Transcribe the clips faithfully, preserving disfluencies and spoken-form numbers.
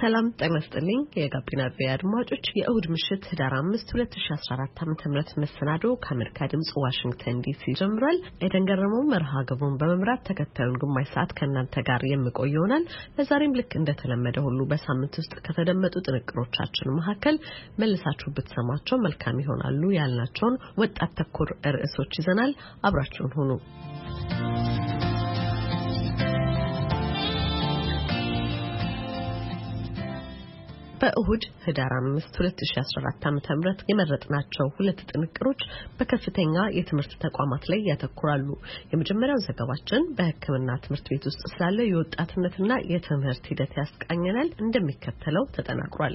ሰላም ጤና ይስጥልኝ የጋቢና ቪ አድማጮች የእሁድ ምሽት ህዳር አምስት ሁለት ሺህ አስራ አራት ዓ.ም መሰናዶ ከአሜሪካ ድምጽ ዋሽንግተን ዲሲ ጀምሯል። ኤደን ገረመው መርሃ ግብሩን በመምራት ተከታዩን ግማሽ ሰዓት ከእናንተ ጋር የምቆይ ይሆናል። ለዛሬም ልክ እንደተለመደ ሁሉ በሳምንት ውስጥ ከተደመጡ ጥንቅሮቻችን መካከል መልሳችሁ ብትሰማቸው መልካም ይሆናሉ ያልናቸውን ወጣት ተኮር ርዕሶች ይዘናል። አብራችሁን ሁኑ። በእሁድ ህዳር አምስት ሁለት ሺህ አስራ አራት ዓ.ም የመረጥናቸው ሁለት ጥንቅሮች በከፍተኛ የትምህርት ተቋማት ላይ ያተኩራሉ። የመጀመሪያው ዘገባችን በሕክምና ትምህርት ቤት ውስጥ ስላለው የወጣትነትና የትምህርት ሂደት ያስቃኘናል። እንደሚከተለው ተጠናክሯል።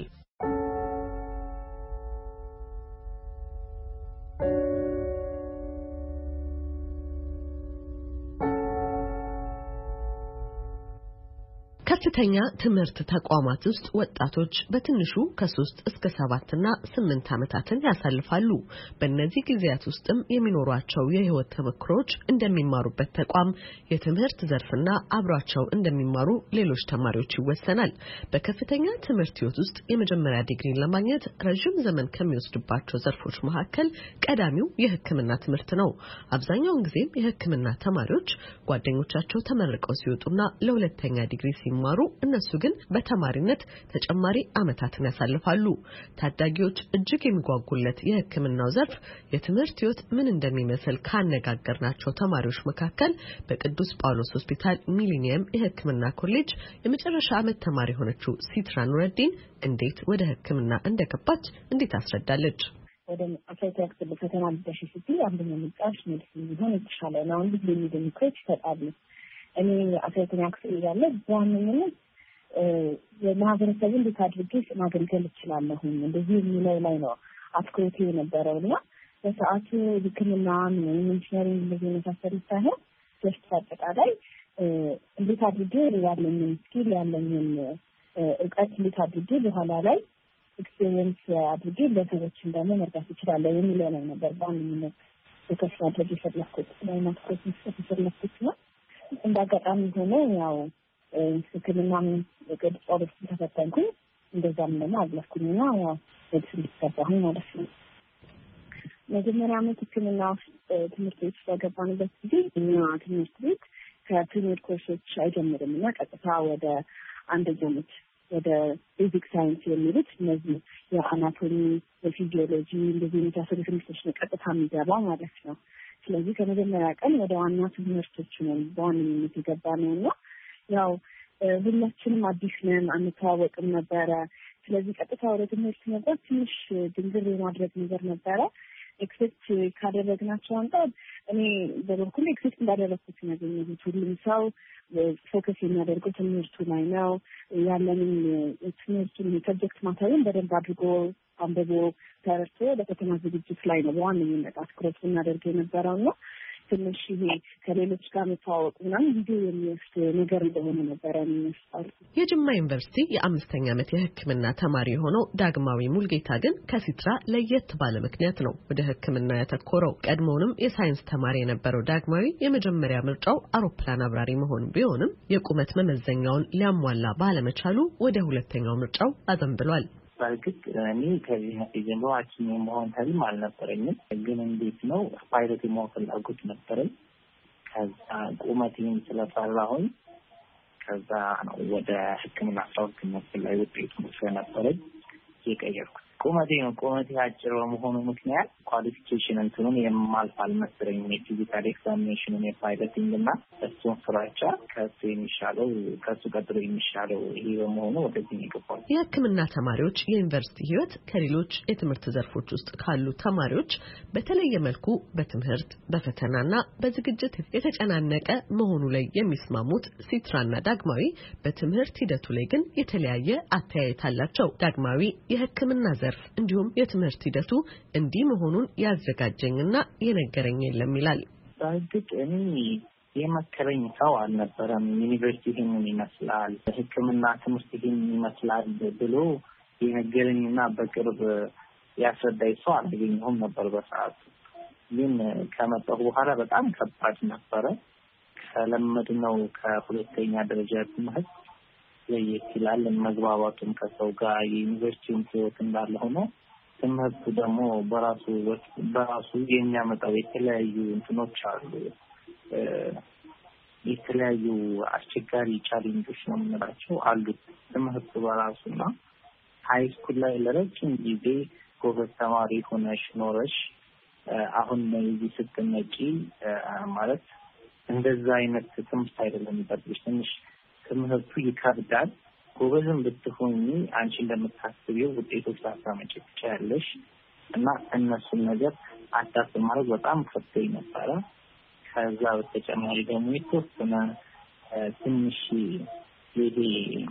ከፍተኛ ትምህርት ተቋማት ውስጥ ወጣቶች በትንሹ ከሶስት እስከ ሰባት እና ስምንት ዓመታትን ያሳልፋሉ። በእነዚህ ጊዜያት ውስጥም የሚኖሯቸው የህይወት ተሞክሮች እንደሚማሩበት ተቋም የትምህርት ዘርፍና አብሯቸው እንደሚማሩ ሌሎች ተማሪዎች ይወሰናል። በከፍተኛ ትምህርት ህይወት ውስጥ የመጀመሪያ ዲግሪን ለማግኘት ረጅም ዘመን ከሚወስድባቸው ዘርፎች መካከል ቀዳሚው የሕክምና ትምህርት ነው። አብዛኛውን ጊዜም የሕክምና ተማሪዎች ጓደኞቻቸው ተመርቀው ሲወጡና ለሁለተኛ ዲግሪ ሲማሩ እነሱ ግን በተማሪነት ተጨማሪ አመታትን ያሳልፋሉ። ታዳጊዎች እጅግ የሚጓጉለት የሕክምናው ዘርፍ የትምህርት ህይወት ምን እንደሚመስል ካነጋገርናቸው ተማሪዎች መካከል በቅዱስ ጳውሎስ ሆስፒታል ሚሊኒየም የሕክምና ኮሌጅ የመጨረሻ አመት ተማሪ ሆነችው ሲትራ ኑረዲን እንዴት ወደ ሕክምና እንደገባች እንዴት አስረዳለች። ወደ አፍሪካ ክፍል ፈተና ልደሽ ሲቲ አንደኛ ምጣሽ ሜዲሲን ቢሆን ይችላል ነው እንዴ የሚደምከው ይፈጣል። እኔ አፍሪካ ክፍል ያለ በዋነኝነት የማህበረሰቡን እንዴት ማገልገል ይችላልሁ እንደዚህ የሚለው ላይ ነው አትኩሮቴ የነበረውና በሰዓቱ ሕክምና ምን ኢንጂነሪንግ እንደዚህ መሳሰል ሳይሆን ጀስት አጠቃላይ እንዴት አድርጌ ያለኝን ስኪል ያለኝን እውቀት እንዴት አድርጌ በኋላ ላይ ኤክስፒሪየንስ አድርጌ ለሰዎችን ደግሞ መርዳት ይችላል የሚለው ነው ነበር በዋነኝነት ተከፋ አድርጌ ፈለኩት እና አትኩሮት ተሰለፍኩት ነው። እንዳጋጣሚ ሆኖ ያው ሕክምና የቅዱስ ጳውሎስ ተፈተንኩኝ እንደዛም ደግሞ አለፍኩኝና ያው ሜዲሲን ተሰራሁኝ ማለት ነው። መጀመሪያ ዓመት ሕክምና ትምህርት ቤት ተገባንበት ጊዜ እኛ ትምህርት ቤት ከፕሪሚየር ኮርሶች አይጀምርም እና ቀጥታ ወደ አንደኛ ዓመት ወደ ቤዚክ ሳይንስ የሚሉት እነዚህ የአናቶሚ የፊዚዮሎጂ እንደዚህ የመሳሰሉ ትምህርቶች ነው ቀጥታ የሚገባ ማለት ነው። ስለዚህ ከመጀመሪያ ቀን ወደ ዋና ትምህርቶች ነው በዋነኝነት የገባነውና ያው ሁላችንም አዲስ ነን አንተዋወቅም ነበረ። ስለዚህ ቀጥታ ወደ ትምህርት መግባት ትንሽ ድንግር የማድረግ ነገር ነበረ። ኤክሴፕት ካደረግናቸው አንጻር እኔ በበኩሌ ኤክሴፕት እንዳደረኩት ነው ያገኘሁት። ሁሉም ሰው ፎከስ የሚያደርገው ትምህርቱ ላይ ነው ያለንን ትምህርቱን ሰብጀክት ማተሪያል በደንብ አድርጎ አንብቦ ተረድቶ ለፈተና ዝግጅት ላይ ነው በዋነኝነት አትኩሮት እናደርገው የነበረው ነው። ትንሽ ይሄ ከሌሎች ጋር መተዋወቅ ምናምን ጊዜ የሚወስድ ነገር እንደሆነ ነበር የሚመስለው። የጅማ ዩኒቨርሲቲ የአምስተኛ ዓመት የሕክምና ተማሪ የሆነው ዳግማዊ ሙልጌታ ግን ከሲትራ ለየት ባለ ምክንያት ነው ወደ ሕክምና ያተኮረው። ቀድሞውንም የሳይንስ ተማሪ የነበረው ዳግማዊ የመጀመሪያ ምርጫው አውሮፕላን አብራሪ መሆን ቢሆንም የቁመት መመዘኛውን ሊያሟላ ባለመቻሉ ወደ ሁለተኛው ምርጫው አዘንብሏል። በርግጥ እኔ ከዚህ ጀምሮ ሐኪም መሆን ህልም አልነበረኝም። ግን እንዴት ነው ፓይለት የመሆን ፍላጎት ነበረኝ። ከዛ ቁመቴን ስለፈራሁኝ ከዛ ነው ወደ ሕክምና ሳውንት ላይ ውጤቱ ስለነበረኝ የቀየርኩት። ቁመቴ ነው ቁመቴ አጭር በመሆኑ ምክንያት ኳሊፊኬሽን እንትኑን የማልፍ አልመሰለኝም። የፊዚካል ኤግዛሚኔሽኑን የፓይለቲንግና እሱን ፍራቻ ከሱ የሚሻለው ከሱ ቀጥሎ የሚሻለው ይሄ በመሆኑ ወደዚህ ይገባል። የሕክምና ተማሪዎች የዩኒቨርሲቲ ህይወት ከሌሎች የትምህርት ዘርፎች ውስጥ ካሉ ተማሪዎች በተለየ መልኩ በትምህርት በፈተናና በዝግጅት የተጨናነቀ መሆኑ ላይ የሚስማሙት ሲትራና ዳግማዊ በትምህርት ሂደቱ ላይ ግን የተለያየ አተያየት አላቸው። ዳግማዊ የሕክምና ዘርፍ እንዲሁም የትምህርት ሂደቱ እንዲህ መሆኑን ያዘጋጀኝና የነገረኝ የለም ይላል። በእርግጥ እኔ የመከረኝ ሰው አልነበረም። ዩኒቨርሲቲ ይሄንን ይመስላል ሕክምና ትምህርት ይሄንን ይመስላል ብሎ የነገረኝና በቅርብ ያስረዳኝ ሰው አላገኘሁም ነበር በሰዓቱ። ግን ከመጣሁ በኋላ በጣም ከባድ ነበረ። ከለመድነው ከሁለተኛ ደረጃ ትምህርት ለየክላል መግባባቱን ከሰው ጋር የዩኒቨርሲቲውን ህይወት እንዳለ ሆኖ ትምህርቱ ደግሞ በራሱ በራሱ የሚያመጣው የተለያዩ እንትኖች አሉ የተለያዩ አስቸጋሪ ቻሌንጆች ነው የምንላቸው አሉ ትምህርቱ በራሱና ሃይ ስኩል ላይ ለረጅም ጊዜ ጎበዝ ተማሪ ሆነሽ ኖረሽ አሁን ለዚህ ስትመጪ ማለት እንደዛ አይነት ትምህርት አይደለም የሚጠብቅሽ ትንሽ ትምህርቱ ይከብዳል ጎበዝም ብትሆኚ አንቺ እንደምታስቢው ውጤቶች ታሳመጪ ትችያለሽ እና እነሱን ነገር አዳፕት ማድረግ በጣም ከብዶኝ ነበረ ከዛ በተጨማሪ ደግሞ የተወሰነ ትንሽ ይሄ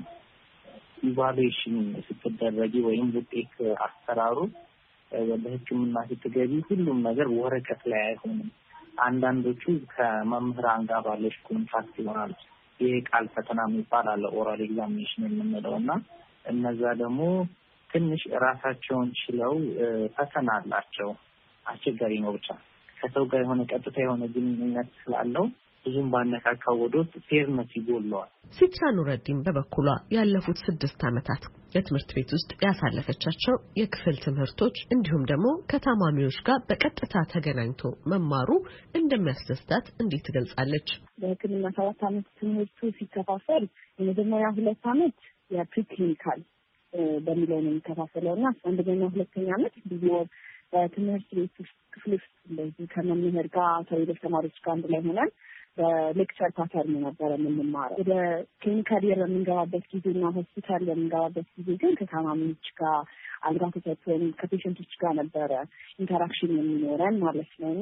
ኢቫሉዌሽን ስትደረጊ ወይም ውጤት አሰራሩ ወደ ሕክምና ስትገቢ ሁሉም ነገር ወረቀት ላይ አይሆንም አንዳንዶቹ ከመምህራን ጋር ባለሽ ኮንታክት ይሆናል ይሄ ቃል ፈተና የሚባል አለ ኦራል ኤግዛሚኔሽን የምንለውና እነዛ ደግሞ ትንሽ ራሳቸውን ችለው ፈተና አላቸው አስቸጋሪ ነው ብቻ ከሰው ጋር የሆነ ቀጥታ የሆነ ግንኙነት ስላለው ብዙም ባነካካው ወዶት ፌርነስ ይጎለዋል ሲትራ ኑረዲን በበኩሏ ያለፉት ስድስት ዓመታት የትምህርት ቤት ውስጥ ያሳለፈቻቸው የክፍል ትምህርቶች እንዲሁም ደግሞ ከታማሚዎች ጋር በቀጥታ ተገናኝቶ መማሩ እንደሚያስደስታት እንዴት ትገልጻለች በሕክምና ሰባት ዓመት ትምህርቱ ሲከፋፈል የመጀመሪያ ሁለት ዓመት የፕሪክሊኒካል በሚለው ነው የሚከፋፈለውና አንደኛ ሁለተኛ ዓመት ብዙ በትምህርት ቤት ውስጥ ክፍል ውስጥ እንደዚህ ከመምህር ጋር ከሌሎች ተማሪዎች ጋር አንድ ላይ ሆነን በሌክቸር ፓተርን ነበር የምንማረው ወደ ክሊኒካል የር በምንገባበት ጊዜና ሆስፒታል በምንገባበት ጊዜ ግን ከታማሚዎች ጋር አልጋ ተሰጥቶን ከፔሸንቶች ጋር ነበረ ኢንተራክሽን የሚኖረን ማለት ነውና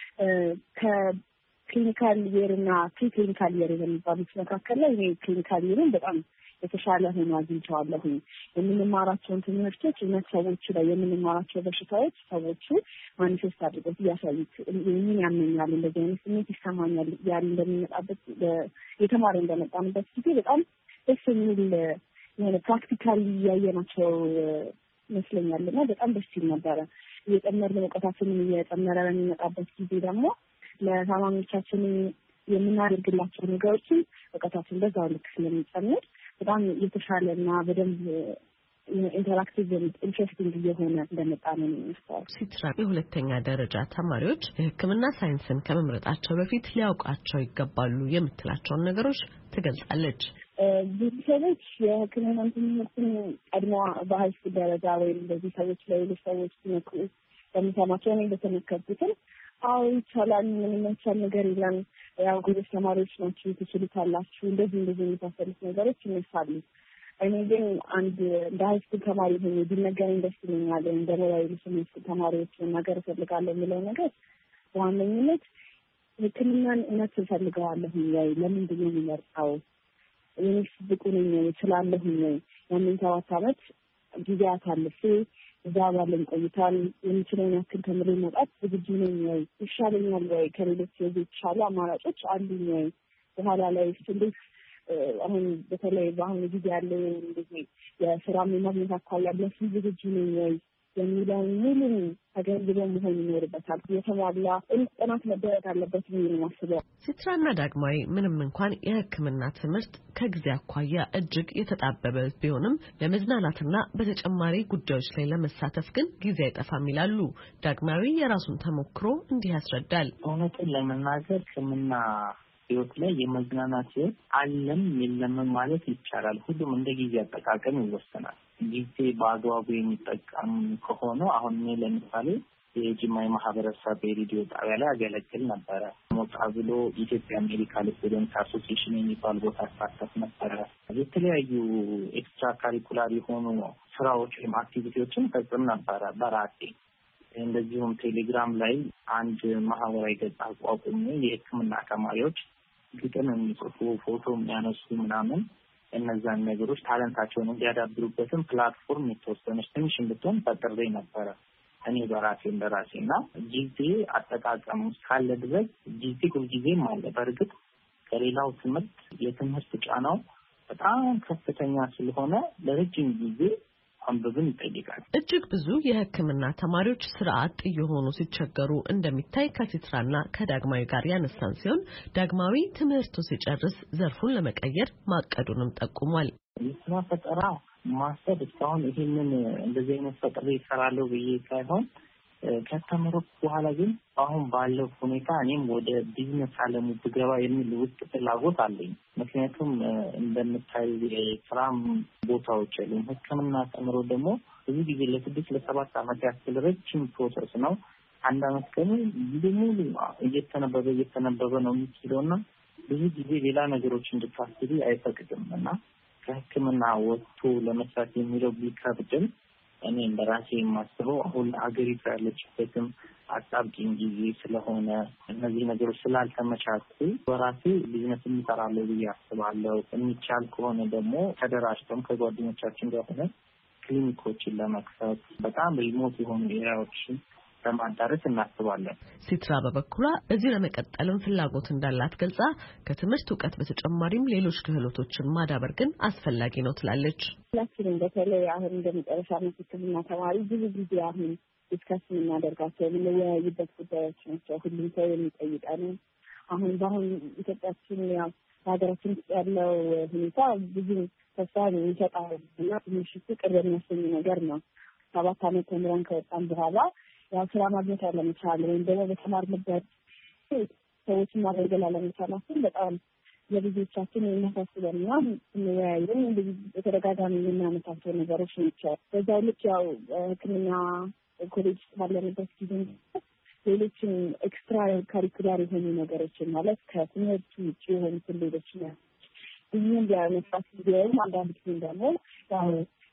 ከክሊኒካል የርና ፕሪክሊኒካል የር የሚባሉት መካከል ላይ ይሄ ክሊኒካል የርን በጣም የተሻለ ሆኖ አግኝቼዋለሁ የምንማራቸውን ትምህርቶች እውነት ሰዎች ላይ የምንማራቸው በሽታዎች ሰዎቹ ማኒፌስት አድርገው ያሳዩት ምን ያመኛል እንደዚህ አይነት ስሜት ይሰማኛል ያል እንደሚመጣበት የተማረ እንደመጣንበት ጊዜ በጣም ደስ የሚል የሆነ ፕራክቲካሊ ያየናቸው ይመስለኛልና በጣም ደስ ይል ነበረ እየጨመርን እውቀታችንን እየጨመረ በሚመጣበት ጊዜ ደግሞ ለታማሚዎቻችን የምናደርግላቸው ነገሮችን እውቀታችን በዛው ልክ ስለሚጨምር በጣም የተሻለና በደንብ ኢንተራክቲቭ ኢንትረስቲንግ እየሆነ እንደመጣ ነው የሚመስለው ሲትራ የሁለተኛ ደረጃ ተማሪዎች የሕክምና ሳይንስን ከመምረጣቸው በፊት ሊያውቃቸው ይገባሉ የምትላቸውን ነገሮች ትገልጻለች ብዙ ሰዎች የሕክምና ትምህርትን ቀድሞ በሃይስኩል ደረጃ ወይም እንደዚህ ሰዎች ለሌሎች ሰዎች ሲመክሩ በሚሰማቸው እኔ እንደተመከርኩትን አዎ ይቻላል ምንም አይቻል ነገር የለም ያው ጎበዝ ተማሪዎች ናችሁ ትችሉታላችሁ እንደዚህ እንደዚህ የሚታሰሉት ነገሮች ይነሳሉ እኔ ግን አንድ እንደ ሃይስኩል ተማሪ ሆኜ ቢነገረኝ ደስ ይለኛል እንደ ሞራል ሃይስኩል ተማሪዎች መናገር እፈልጋለሁ የሚለው ነገር በዋነኝነት ሕክምናን እውነት እፈልገዋለሁ ወይ ለምንድን ነው የሚመርጠው እኔስ ብቁ ነኝ እችላለሁ ወይ ያንን ሰባት ዓመት ጊዜ አሳልፌ እዛ ባለን ቆይታል የሚችለውን ያክል ተምሬ መውጣት ዝግጁ ነኝ ወይ ይሻለኛል ወይ ከሌሎች የተሻሉ አማራጮች አሉኝ ወይ በኋላ ላይ እንዴት አሁን በተለይ በአሁኑ ጊዜ ያለው እንደዚህ የስራ ማግኘት አኳያ ለሱ ዝግጁ ነኝ ወይ የሚለውን ሙሉ ተገንዝበው መሆን ይኖርበታል የተሟላ ጥናት መደረግ አለበት ብዬ ነው የማስበው ሲትራና ዳግማዊ ምንም እንኳን የሕክምና ትምህርት ከጊዜ አኳያ እጅግ የተጣበበ ቢሆንም ለመዝናናትና በተጨማሪ ጉዳዮች ላይ ለመሳተፍ ግን ጊዜ አይጠፋም ይላሉ ዳግማዊ የራሱን ተሞክሮ እንዲህ ያስረዳል እውነቱን ለመናገር ሕክምና ህይወት ላይ የመዝናናት ህይወት አለም የለም ማለት ይቻላል ሁሉም እንደ ጊዜ አጠቃቀም ይወሰናል ጊዜ በአግባቡ የሚጠቀም ከሆነ አሁን እኔ ለምሳሌ የጂማ ማህበረሰብ የሬዲዮ ጣቢያ ላይ አገለግል ነበረ ሞጣ ብሎ ኢትዮጵያ ሜዲካል ስቱደንት አሶሲዬሽን የሚባል ቦታ አሳተፍ ነበረ የተለያዩ ኤክስትራ ካሪኩላር የሆኑ ስራዎች ወይም አክቲቪቲዎችን ፈጽም ነበረ በራሴ እንደዚሁም ቴሌግራም ላይ አንድ ማህበራዊ ገጽ አቋቁሜ የሕክምና ተማሪዎች ግጥም የሚጽፉ ፎቶ የሚያነሱ ምናምን እነዛን ነገሮች ታለንታቸውን እንዲያዳብሩበትም ፕላትፎርም የተወሰነች ትንሽ እንድትሆን ፈጥሬ ነበረ እኔ በራሴ እንደራሴና ጊዜ አጠቃቀም ካለ ድረስ ጊዜ ሁልጊዜም አለ በእርግጥ ከሌላው ትምህርት የትምህርት ጫናው በጣም ከፍተኛ ስለሆነ ለረጅም ጊዜ አንብብን ይጠይቃል። እጅግ ብዙ የሕክምና ተማሪዎች ስራ አጥ እየሆኑ ሲቸገሩ እንደሚታይ ከሲትራና ከዳግማዊ ጋር ያነሳን ሲሆን ዳግማዊ ትምህርቱ ሲጨርስ ዘርፉን ለመቀየር ማቀዱንም ጠቁሟል። የስራ ፈጠራ ማሰብ እስካሁን ይሄንን እንደዚህ አይነት ፈጠራ ይሰራለሁ ብዬ ሳይሆን ከተመረኩ በኋላ ግን አሁን ባለው ሁኔታ እኔም ወደ ቢዝነስ ዓለሙ ብገባ የሚል ውስጥ ፍላጎት አለኝ። ምክንያቱም እንደምታዩ የስራም ቦታዎች አሉ። ሕክምና ተምሮ ደግሞ ብዙ ጊዜ ለስድስት ለሰባት ዓመት ያክል ረጅም ፕሮሰስ ነው። አንድ ዓመት ከሙ ሙሉ እየተነበበ እየተነበበ ነው የሚችለውና ብዙ ጊዜ ሌላ ነገሮች እንድታስቢ አይፈቅድም እና ከሕክምና ወጥቶ ለመስራት የሚለው ቢከብድም እኔ እንደራሴ የማስበው አሁን አገሪቱ ያለችበትም አጣብቂኝ ጊዜ ስለሆነ እነዚህ ነገሮች ስላልተመቻቹ በራሴ ቢዝነስ እንሰራለሁ ብዬ አስባለሁ። የሚቻል ከሆነ ደግሞ ተደራጅተን ከጓደኞቻችን ጋር ሆነን ክሊኒኮችን ለመክፈት በጣም ሪሞት የሆኑ ኤሪያዎችን ለማዳረስ እናስባለን። ሲትራ በበኩሏ እዚህ ለመቀጠልም ፍላጎት እንዳላት ገልጻ ከትምህርት እውቀት በተጨማሪም ሌሎች ክህሎቶችን ማዳበር ግን አስፈላጊ ነው ትላለች። ሁላችንም በተለይ አሁን እንደመጨረሻ ዓመት ሕክምና ተማሪ ብዙ ጊዜ አሁን ዲስከስ የምናደርጋቸው የምንወያይበት ጉዳዮች ናቸው። ሁሉም ሰው የሚጠይቀን አሁን በአሁን ኢትዮጵያችን ያው በሀገራችን ውስጥ ያለው ሁኔታ ብዙ ተስፋ የሚሰጣው እና ትንሽ ቅር የሚያሰኝ ነገር ነው። ሰባት ዓመት ተምረን ከወጣን በኋላ ያው ስራ ማግኘት አለመቻል ወይም ደግሞ በተማርንበት ሰዎችን ማገልገል አለመቻላችን በጣም ለብዙዎቻችን የሚያሳስበንና እንወያይም በተደጋጋሚ የምናነሳቸው ነገሮች ናቸው። በዛው ልክ ያው ሕክምና ኮሌጅ ባለንበት ጊዜ ሌሎችን ኤክስትራ ካሪኩላር የሆኑ ነገሮችን ማለት ከትምህርት ውጭ የሆኑትን ሌሎች ብዙም ቢያነሳት ጊዜውም አንዳንድ ጊዜ ደግሞ ያው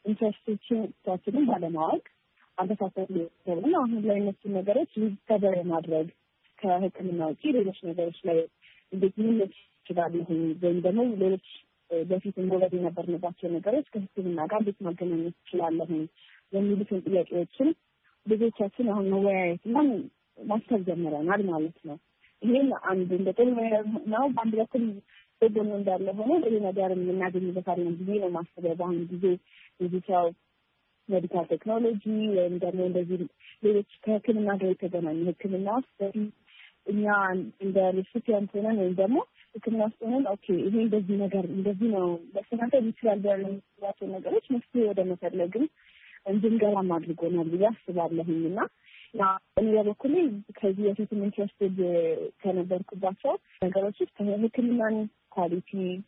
ኢንትረስቶቻችንን ባለማወቅ አልተሳተፍ ነው። አሁን ላይ እነሱ ነገሮች ሊከበር ማድረግ ከሕክምና ውጪ ሌሎች ነገሮች ላይ እንዴት ምን ይችላል ወይም ደግሞ ሌሎች በፊት እንጎበዝ የነበርንባቸው ነገሮች ከሕክምና ጋር እንዴት ማገናኘት ይችላል የሚሉትን ጥያቄዎችን ብዙዎቻችን አሁን መወያየትና ማሰብ ጀምረናል ማለት ነው። ይሄን አንድ እንደ ጥሩ ነው። በአንድ በኩል ጎን እንዳለ ሆኖ ይሄ ነገር የምናገኝበታለን ብዬ ነው ማስበው። በአሁኑ ጊዜ ብዙ ሰው ሜዲካል ቴክኖሎጂ ወይም ደግሞ እንደዚህ ሌሎች ከሕክምና ጋር የተገናኙ ሕክምና ውስጥ እኛ እንደ ሪሲፒየንት ሆነን ወይም ደግሞ ሕክምና ውስጥ ሆነን ኦኬ ይሄ እንደዚህ ነገር እንደዚህ ነው ለስናተ ይችላል ያለው ነገሮች መፍትሄ ወደ መፈለግም እንድንገባም አድርጎናል ብዬ አስባለሁኝ እና ያ እኔ በበኩሌ ከዚህ በፊት ኢንትረስትድ ከነበርኩባቸው ነገሮች ውስጥ ከሕክምናን ኳሊቲ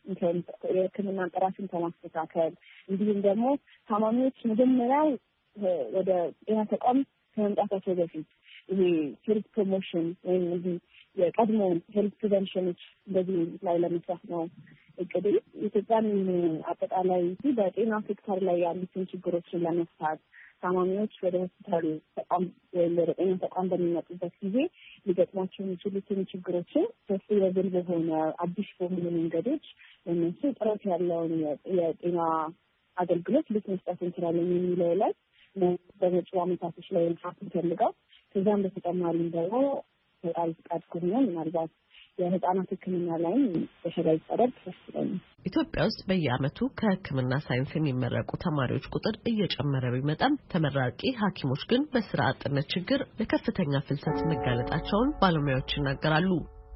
የሕክምና ጥራትን ከማስተካከል እንዲሁም ደግሞ ታማሚዎች መጀመሪያ ወደ ጤና ተቋም ከመምጣታቸው በፊት ይሄ ሄልት ፕሮሞሽን ወይም እዚህ የቀድሞ ሄልት ፕሪቨንሽኖች እንደዚህ ላይ ለመስራት ነው እቅዴ። ኢትዮጵያን አጠቃላይ በጤና ሴክተር ላይ ያሉትን ችግሮችን ለመፍታት ታማሚዎች ወደ ሆስፒታል ተቋም ወይም ወደ ጤና ተቋም በሚመጡበት ጊዜ ሊገጥሟቸው የሚችሉትን ችግሮችን ሰስቴይነብል በሆነ አዲስ በሆኑ መንገዶች ለእነሱ ጥራት ያለውን የጤና አገልግሎት ልክ መስጠት እንችላለን የሚለው ላይ በመጪው ዓመታቶች ላይ መስራት እንፈልጋው። ከዛም በተጨማሪም ደግሞ ፈጣሪ ፍቃድ ከሆነ ምናልባት የህፃናት ሕክምና ላይም በሸጋይ ቀረብ ተስፋለኝ። ኢትዮጵያ ውስጥ በየዓመቱ ከሕክምና ሳይንስ የሚመረቁ ተማሪዎች ቁጥር እየጨመረ ቢመጣም ተመራቂ ሐኪሞች ግን በስራ አጥነት ችግር ለከፍተኛ ፍልሰት መጋለጣቸውን ባለሙያዎች ይናገራሉ።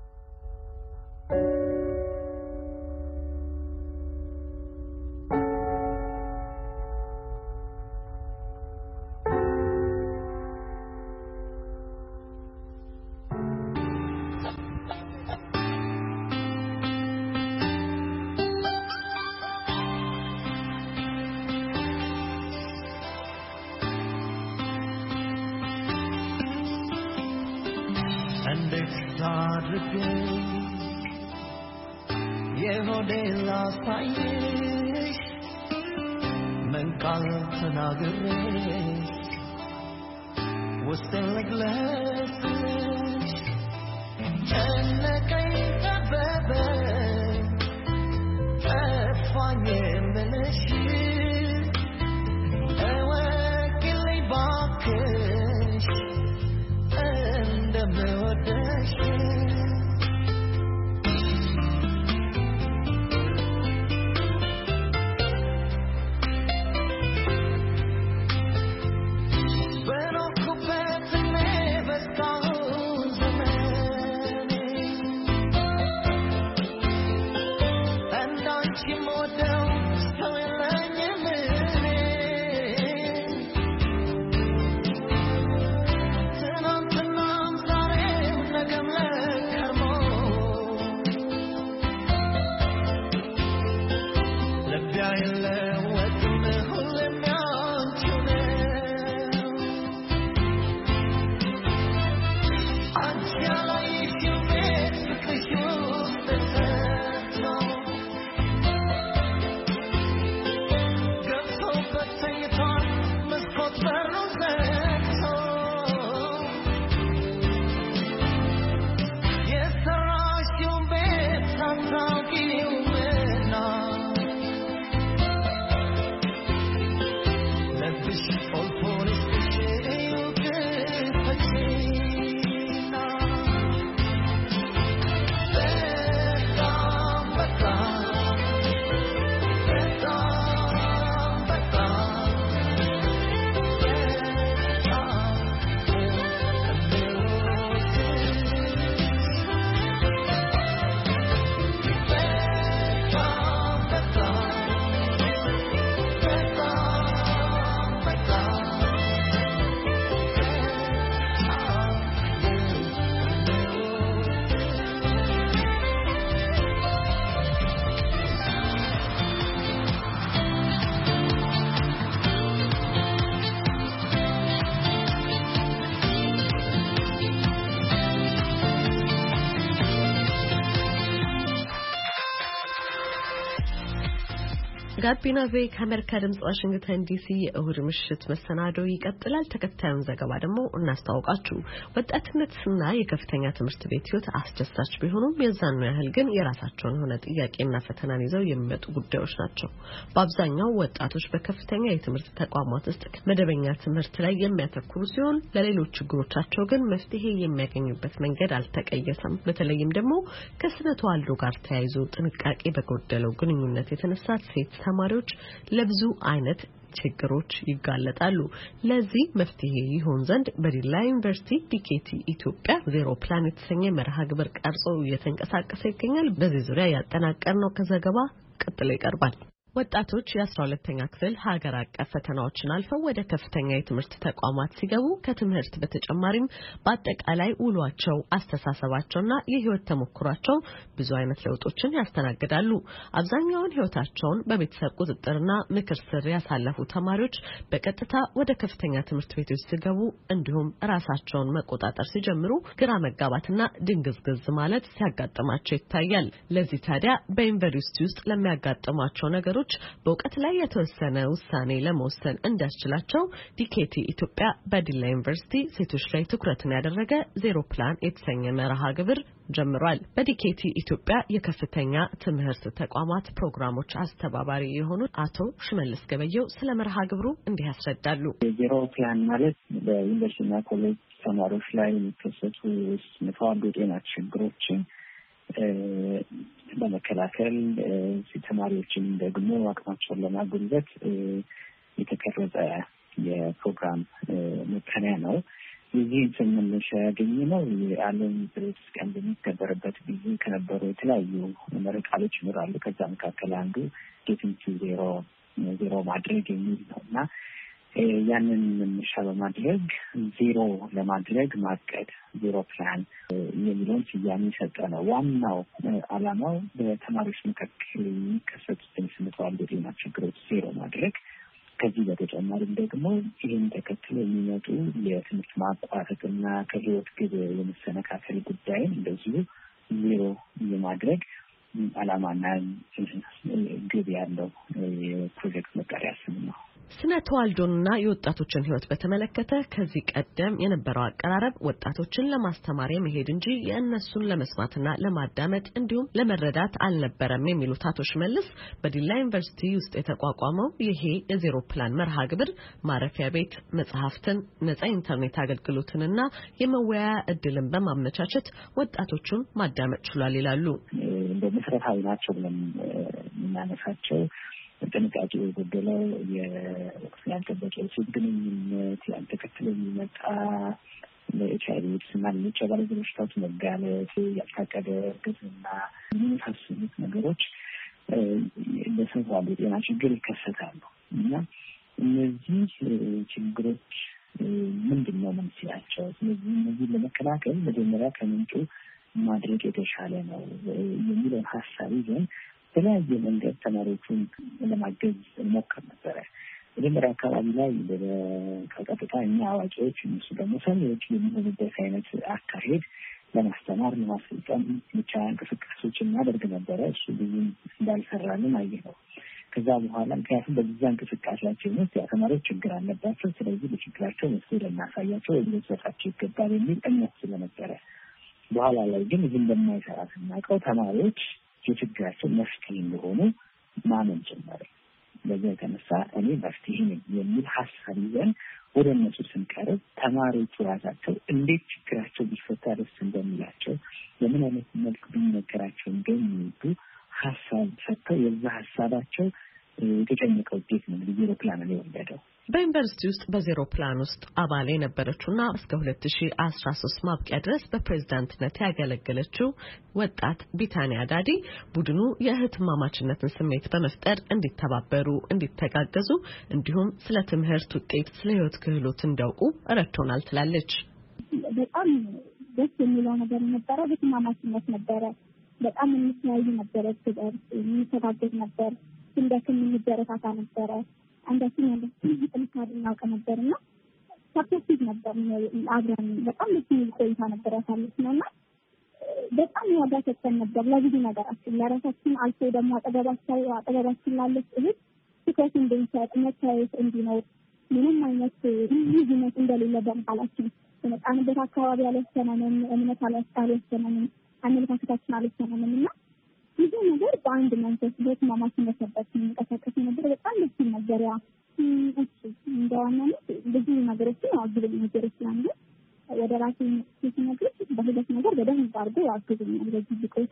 የሆዴላ ሳይሽ ምን ቃል ተናግሬ ውስጤን ልግለጽልሽ ጨነቀኝ ጠበበኝ ጠፋኝ የምልሽ እወቂልኝ ባክሽ እንደምወደሽ ጋቢና ቬ ከአሜሪካ ድምጽ ዋሽንግተን ዲሲ የእሁድ ምሽት መሰናዶ ይቀጥላል። ተከታዩን ዘገባ ደግሞ እናስተዋውቃችሁ። ወጣትነትና የከፍተኛ ትምህርት ቤት ህይወት አስደሳች ቢሆኑም የዛኑ ያህል ግን የራሳቸውን የሆነ ጥያቄና ፈተናን ይዘው የሚመጡ ጉዳዮች ናቸው። በአብዛኛው ወጣቶች በከፍተኛ የትምህርት ተቋማት ውስጥ መደበኛ ትምህርት ላይ የሚያተኩሩ ሲሆን ለሌሎች ችግሮቻቸው ግን መፍትሄ የሚያገኙበት መንገድ አልተቀየሰም። በተለይም ደግሞ ከስነ ተዋልዶ ጋር ተያይዞ ጥንቃቄ በጎደለው ግንኙነት የተነሳ ሴት ተማሪዎች ለብዙ አይነት ችግሮች ይጋለጣሉ። ለዚህ መፍትሄ ይሆን ዘንድ በዲላ ዩኒቨርሲቲ ዲኬቲ ኢትዮጵያ ዜሮ ፕላን የተሰኘ መርሃ ግብር ቀርጾ እየተንቀሳቀሰ ይገኛል። በዚህ ዙሪያ ያጠናቀርነው ከዘገባ ቀጥሎ ይቀርባል። ወጣቶች የአስራ ሁለተኛ ክፍል ሀገር አቀፍ ፈተናዎችን አልፈው ወደ ከፍተኛ የትምህርት ተቋማት ሲገቡ ከትምህርት በተጨማሪም በአጠቃላይ ውሏቸው፣ አስተሳሰባቸውና የህይወት ተሞክሯቸው ብዙ አይነት ለውጦችን ያስተናግዳሉ። አብዛኛውን ህይወታቸውን በቤተሰብ ቁጥጥርና ምክር ስር ያሳለፉ ተማሪዎች በቀጥታ ወደ ከፍተኛ ትምህርት ቤቶች ሲገቡ እንዲሁም ራሳቸውን መቆጣጠር ሲጀምሩ ግራ መጋባትና ድንግዝግዝ ማለት ሲያጋጥማቸው ይታያል። ለዚህ ታዲያ በዩኒቨርሲቲ ውስጥ ለሚያጋጥሟቸው ነገሮች በእውቀት ላይ የተወሰነ ውሳኔ ለመወሰን እንዲያስችላቸው ዲኬቲ ኢትዮጵያ በዲላ ዩኒቨርሲቲ ሴቶች ላይ ትኩረትን ያደረገ ዜሮ ፕላን የተሰኘ መርሃ ግብር ጀምሯል። በዲኬቲ ኢትዮጵያ የከፍተኛ ትምህርት ተቋማት ፕሮግራሞች አስተባባሪ የሆኑት አቶ ሽመልስ ገበየው ስለ መርሃ ግብሩ እንዲህ ያስረዳሉ። ዜሮ ፕላን ማለት በዩኒቨርሲቲና ኮሌጅ ተማሪዎች ላይ የሚከሰቱ የተዋልዶ ጤና ችግሮችን በመከላከል ተማሪዎችን ደግሞ አቅማቸውን ለማጎልበት የተቀረጸ የፕሮግራም መጠሪያ ነው። የዚህ መነሻ ያገኘነው የዓለም ፕሬስ ቀን በሚከበርበት ጊዜ ከነበሩ የተለያዩ መሪ ቃሎች ይኖራሉ። ከዛ መካከል አንዱ ጌቲንግ ቱ ዜሮ ዜሮ ማድረግ የሚል ነው እና ያንን መነሻ በማድረግ ዜሮ ለማድረግ ማቀድ ዜሮ ፕላን የሚለውን ስያሜ ሰጠ ነው። ዋናው ዓላማው በተማሪዎች መካከል የሚከሰቱትን ስነ ተዋልዶ ጤና ችግሮች ዜሮ ማድረግ፣ ከዚህ በተጨማሪም ደግሞ ይህን ተከትሎ የሚመጡ የትምህርት ማቋረጥና ከህይወት ግብ የመሰነካከል ጉዳይን እንደዚሁ ዜሮ የማድረግ ዓላማና ግብ ያለው የፕሮጀክት መጠሪያ ስም ነው። ስነ ተዋልዶና የወጣቶችን ህይወት በተመለከተ ከዚህ ቀደም የነበረው አቀራረብ ወጣቶችን ለማስተማር መሄድ እንጂ የእነሱን ለመስማትና ለማዳመጥ እንዲሁም ለመረዳት አልነበረም የሚሉት አቶ ሽመልስ በዲላ ዩኒቨርሲቲ ውስጥ የተቋቋመው ይሄ የዜሮ ፕላን መርሃ ግብር ማረፊያ ቤት፣ መጽሐፍትን፣ ነጻ ኢንተርኔት አገልግሎትንና የመወያያ እድልን በማመቻቸት ወጣቶቹን ማዳመጥ ችሏል ይላሉ። በመሰረታዊ ናቸው ብለን የምናነሳቸው ጥንቃቄ የጎደለው የወቅት ያልጠበቀ የሴት ግንኙነት፣ ያልተከተለ የሚመጣ ለኤች አይ ቪ ኤድስ እና ሌሎች የባለዘር በሽታዎች መጋለጥ፣ ያልታቀደ እርግዝና የመሳሰሉት ነገሮች በሰው ጤና ችግር ይከሰታሉ እና እነዚህ ችግሮች ምንድነው መንስኤያቸው? ስለዚህ እነዚህ ለመከላከል መጀመሪያ ከምንጩ ማድረግ የተሻለ ነው የሚለው ሐሳብ ይዘን በተለያየ መንገድ ተማሪዎቹን ለማገዝ ሞክር ነበር። መጀመሪያ አካባቢ ላይ በቀጥታ እኛ አዋቂዎች እነሱ ደግሞ ሰሚዎች የሚሆኑበት አይነት አካሄድ ለማስተማር ለማስልጠን ብቻ እንቅስቃሴዎችን እናደርግ ነበረ። እሱ ብዙ እንዳልሰራልን አየነው። ከዛ በኋላ ምክንያቱም በዛ እንቅስቃሴያችን ውስጥ ተማሪዎች ችግር አለባቸው፣ ስለዚህ በችግራቸው መፍትሄ ልናሳያቸው ልንሰጣቸው ይገባል የሚል እምነት ስለነበረ በኋላ ላይ ግን ይህን እንደማይሰራ ስናውቀው ተማሪዎች የችግራቸው መፍትሄ እንደሆኑ ማመን ጀመረ። በዚህ የተነሳ እኔ መፍትሄ ነኝ የሚል ሀሳብ ይዘን ወደ እነሱ ስንቀርብ ተማሪዎቹ ራሳቸው እንዴት ችግራቸው ቢፈታ ደስ እንደሚላቸው ለምን አይነት መልክ ቢነገራቸው እንደሚወዱ ሀሳብ ሰጥተው የዛ ሀሳባቸው የተጨነቀው ውጤት ነው ዜሮ ፕላን ነው የወለደው። በዩኒቨርሲቲ ውስጥ በዜሮ ፕላን ውስጥ አባል የነበረችውና እስከ ሁለት ሺህ አስራ ሶስት ማብቂያ ድረስ በፕሬዝዳንትነት ያገለገለችው ወጣት ቢታንያ ዳዲ ቡድኑ የእህትማማችነትን ስሜት በመፍጠር እንዲተባበሩ፣ እንዲተጋገዙ እንዲሁም ስለ ትምህርት ውጤት፣ ስለ ህይወት ክህሎት እንዲያውቁ ረድቶናል ትላለች። በጣም ደስ የሚለው ነገር ነበረ እህትማማችነት ነበረ። በጣም የሚያዩ ነበር፣ ትዳር የሚተጋገዝ ነበር፣ እንደከም የሚደረታታ ነበር። አንዳችን አንዳችን ጥንካሬ እናውቅ ነበርና ሰፖርቲቭ ነበር። አብረን በጣም ደስ የሚል ቆይታ ነበር ያሳለፍነውና በጣም ዋጋ ሰጥተን ነበር ለብዙ ነገራችን ለራሳችን አልፎ ደግሞ አጠገባቸው አጠገባችን ላለች እህት ትኩረት እንድንሰጥ መታየት እንዲኖር ምንም አይነት ልዩነት እንደሌለ በመሀላችን በመጣንበት አካባቢ ያለሰነንም እምነት አላስታለሰነንም አመለካከታችን አልሰነንም እና ብዙ ነገር በአንድ መንፈስ በማማችነት ነበር የሚንቀሳቀስ ነበር። በጣም ደስ የሚል ነገር ያ እሺ እንደዋናነት ብዙ ነገሮችን አግብኝ ነገር ስላለ ወደ ራሴ ሲነግር በሁለት ነገር በደንብ አድርጎ ያግዙኛል። በዚህ ቆይታ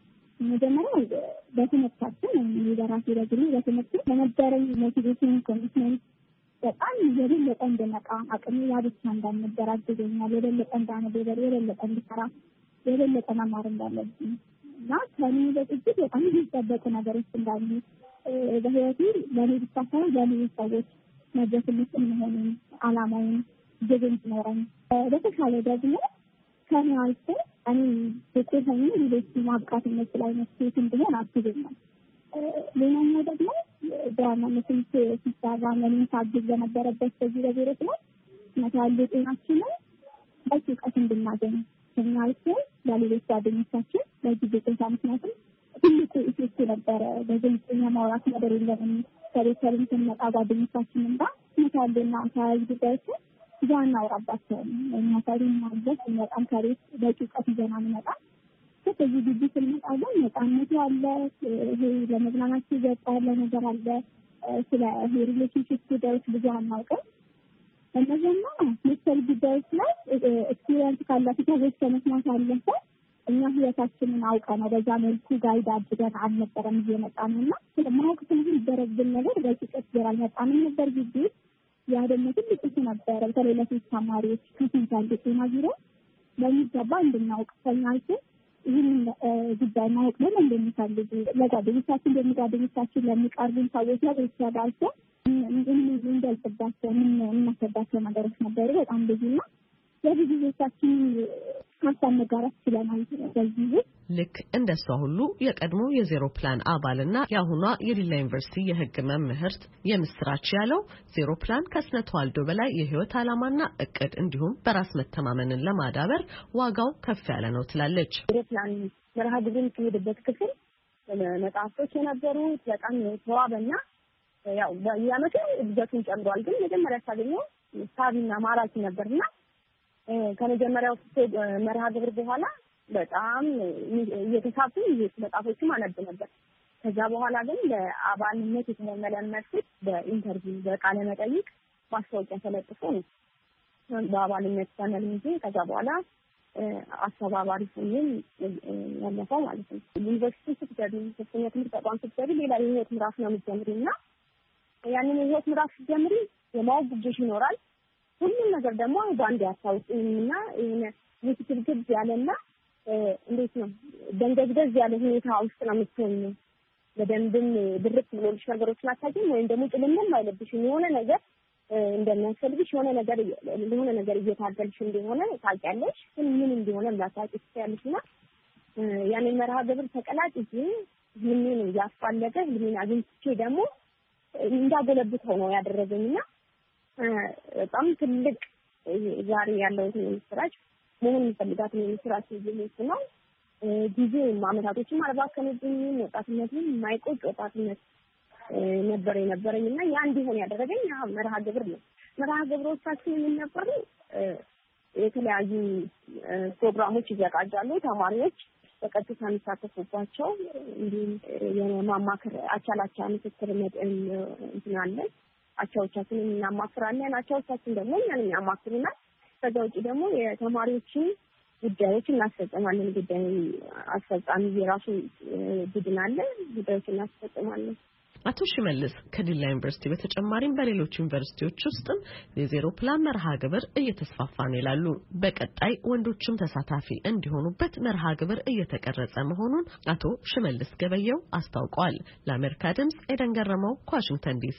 መጀመሪያ በትምህርታችን የራሴ ረጅም በትምህርት ለነበረኝ ሞቲቬሽን ኮሚትመንት በጣም የበለጠ እንደነቃ አቅሜ ያብቻ እንዳልነበር አግዞኛል። የበለጠ እንዳነበብ የበለጠ እንድሰራ የበለጠ መማር እንዳለብኝ እና ከኔ በጥቂት በጣም የሚጠበቁ ነገሮች እንዳሉ በህይወቴ ለኔ ብቻ ሳይሆን ለሌሎች ሰዎች መድረስ የምችል አላማውን ግብን ኖረን በተሻለ ደግሞ ከኔ አልፎ እኔ ብቁ ሆኜ ሌሎች ማብቃት የምችል አይነት ሴት እንድሆን አግዞኛል። ሌላኛው ደግሞ በማለትም ሲሰራ ለኔ ታግዝ በነበረበት በዚህ በዜሮት ላይ መታለ ጤናችንን በእውቀት እንድናገኝ ከኛልኩ ለሌሎች ጓደኞቻችን በዚህ ቤተሰብ ምክንያቱም ትልቁ ኢፌክት ነበረ። በግልጽኛ ማውራት ነገር የለም። ከቤተሰብ ስንመጣ ጓደኞቻችን እንዳ መታለና ታያይ ጉዳዮች ዛና አውራባቸው እናታሪን ማለት በጣም ከሬት በእውቀት ይዘና እንመጣ ከዚህ ግቢ ስንመጣ ግን ነፃነት ያለ ይሄ ለመዝናናት ይገጣል ነገር አለ። ስለ ሪሌሽንሺፕ ጉዳዮች ብዙ አናውቅም። እነዚህና መሰል ጉዳዮች ላይ ኤክስፒሪየንስ ካላችሁ ሰዎች ከመስማት አለፈ እኛ ህይወታችንን አውቀን በዛ መልኩ ጋይድ አድርገን አልነበረም እየመጣንና ስለማውቅ ስለዚህ ደረግን ነገር በጥቂት ዘራል መጣን ነበር ግቢ ያ ደግሞ ትልቅ እሱ ነበር። በተለይ ለሴት ተማሪዎች ከስንት ጤና ቢሮ በሚገባ እንድናውቅ ሰኛይቱ ይህን ጉዳይ ማወቅ ምን እንደሚፈልጉ ለጓደኞቻችን እንደሚጓደኞቻችን ለሚቀርቡን ሰዎች ያደርሳቸው ምን እንደልጽባቸው ምን እናሰባቸው ነገሮች ነበሩ። በጣም ብዙና የብዙ ጊዜያችን ሀሳብ መጋራት ችለናል። በዚህ ልክ እንደሷ ሁሉ የቀድሞ የዜሮ ፕላን አባልና የአሁኗ የዲላ ዩኒቨርሲቲ የህግ መምህርት የምስራች ያለው ዜሮ ፕላን ከስነ ተዋልዶ በላይ የህይወት ዓላማና እቅድ እንዲሁም በራስ መተማመንን ለማዳበር ዋጋው ከፍ ያለ ነው ትላለች። ዜሮ ፕላን መርሃ ግብርን ከሄደበት ክፍል መጣፎች የነበሩ በጣም ተዋበና ያው በየአመቱ እድገቱን ጨምሯል። ግን መጀመሪያ ሳገኘው ሳቢና ማራኪ ነበርና ከመጀመሪያው መርሃ ግብር በኋላ በጣም እየተሳቡ መጣፎችም አነብ ነበር። ከዛ በኋላ ግን ለአባልነት የተመለመልኩት በኢንተርቪው በቃለ መጠይቅ ማስታወቂያ ተለጥፎ ነው በአባልነት ተመልምጄ ከዛ በኋላ አስተባባሪ ሆኜ ያለፈው ማለት ነው። ዩኒቨርሲቲ ስትገቢ ከፍተኛ ትምህርት ተቋም ስትገቢ ሌላ የህይወት ምዕራፍ ነው የምትጀምሪውና ያንን የህይወት ምዕራፍ ስትጀምሪ የማወቅ ጉጆሽ ይኖራል። ሁሉም ነገር ደግሞ ባንድ ያሳውቁኝና ይሄን የትግል ያለና እንዴት ነው ደንገዝገዝ ያለ ሁኔታ ውስጥ ነው የምትሆኚው። በደንብም ድርቅ ብሎልሽ ነገሮችን አታውቂም ወይም ደግሞ ጥልምም አይለብሽም የሆነ ነገር እንደሚያስፈልግሽ የሆነ ነገር የሆነ ነገር እየታገልሽ እንደሆነ ታውቂያለሽ ግን ምን እንደሆነ ላታውቂ ትችያለሽና ያኔ መርሃ ግብር ተቀላጭ ህልሜን ያፋለገ ህልሜን አግኝቼ ደግሞ እንዳጎለብተው ነው ያደረገኝና በጣም ትልቅ ዛሬ ያለው ምስራች ምን የሚፈልጋት ምስራች ይሄ ነው ጊዜ ማመታቶችን ማለባከነብኝ ወጣትነትን ማይቆጭ ወጣትነት ነበር የነበረኝና ያ እንዲሆን ያደረገኝ ያ መርሃ ግብር ነው መርሃ ግብሮቻችን የሚነበሩ የተለያዩ ፕሮግራሞች ይዘጋጃሉ ተማሪዎች በቀጥታ የሚሳተፉባቸው እንዲሁም የማማከር አቻላቻ ምክክርነት እንትናለን አቻዎቻችንን እናማክራለን አቻዎቻችን ደግሞ እኛን ያማክሩና ከዛ ውጪ ደግሞ የተማሪዎችን ጉዳዮችን እናስፈጽማለን ጉዳይ አስፈጻሚ የራሱ ቡድን አለ ጉዳዮችን እናስፈጽማለን አቶ ሽመልስ ከዲላ ዩኒቨርሲቲ በተጨማሪም በሌሎች ዩኒቨርሲቲዎች ውስጥም የዜሮ ፕላን መርሃ ግብር እየተስፋፋ ነው ይላሉ በቀጣይ ወንዶችም ተሳታፊ እንዲሆኑበት መርሃ ግብር እየተቀረጸ መሆኑን አቶ ሽመልስ ገበየው አስታውቀዋል ለአሜሪካ ድምጽ ኤደን ገረመው ከዋሽንግተን ዲሲ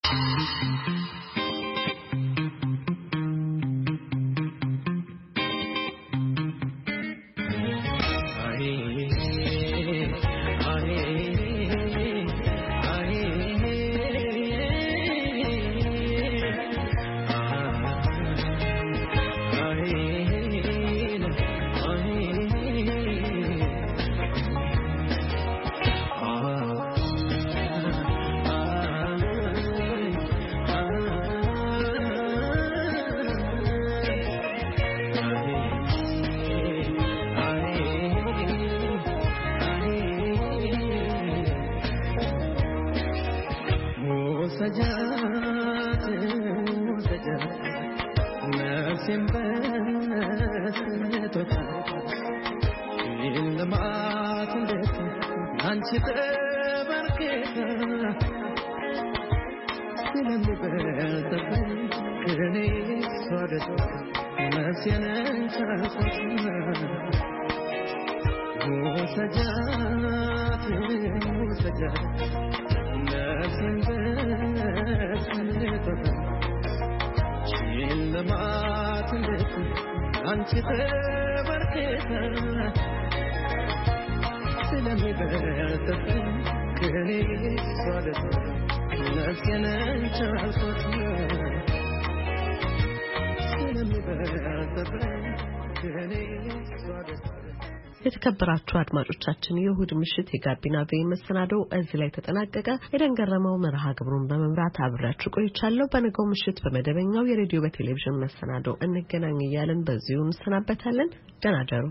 የተከበራችሁ አድማጮቻችን የእሁድ ምሽት የጋቢና ቪ መሰናዶ እዚህ ላይ ተጠናቀቀ ኤደን ገረመው መርሃ ግብሩን በመምራት አብራችሁ ቆይቻለሁ በነገው ምሽት በመደበኛው የሬዲዮ በቴሌቪዥን መሰናዶ እንገናኝ እያልን በዚሁ እንሰናበታለን ደህና ደሩ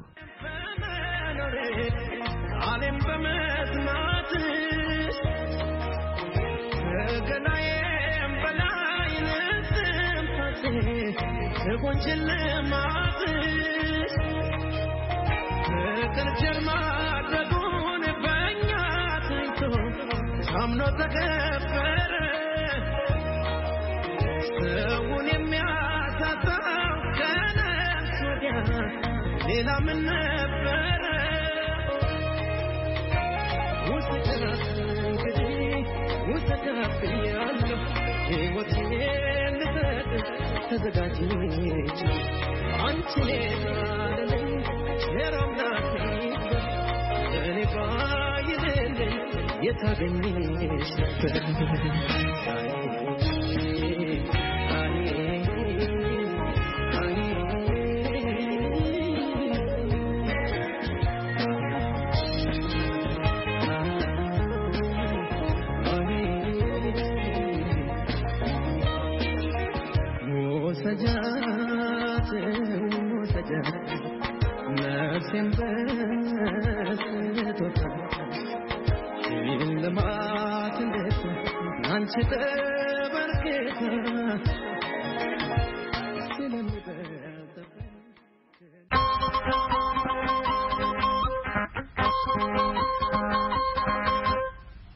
ከጀርማ ደጉን በእኛ ታይቶ ሳምኖ ተከበረ ሰውን የሚያሳጣው ከነፍስ ወዲያ ሌላ ምን ነበረ ውስጥ እንግዲህ ውስጥ ያለው ሕይወቴን ልሰጥ ተዘጋጅቼ አንቺ ሌላለኝ የራምናት እኔ ባይልልኝ የታገኝሽ ነበር سجات سجات نفسي بس توفى لما تندس نانشي تبركتها سلمي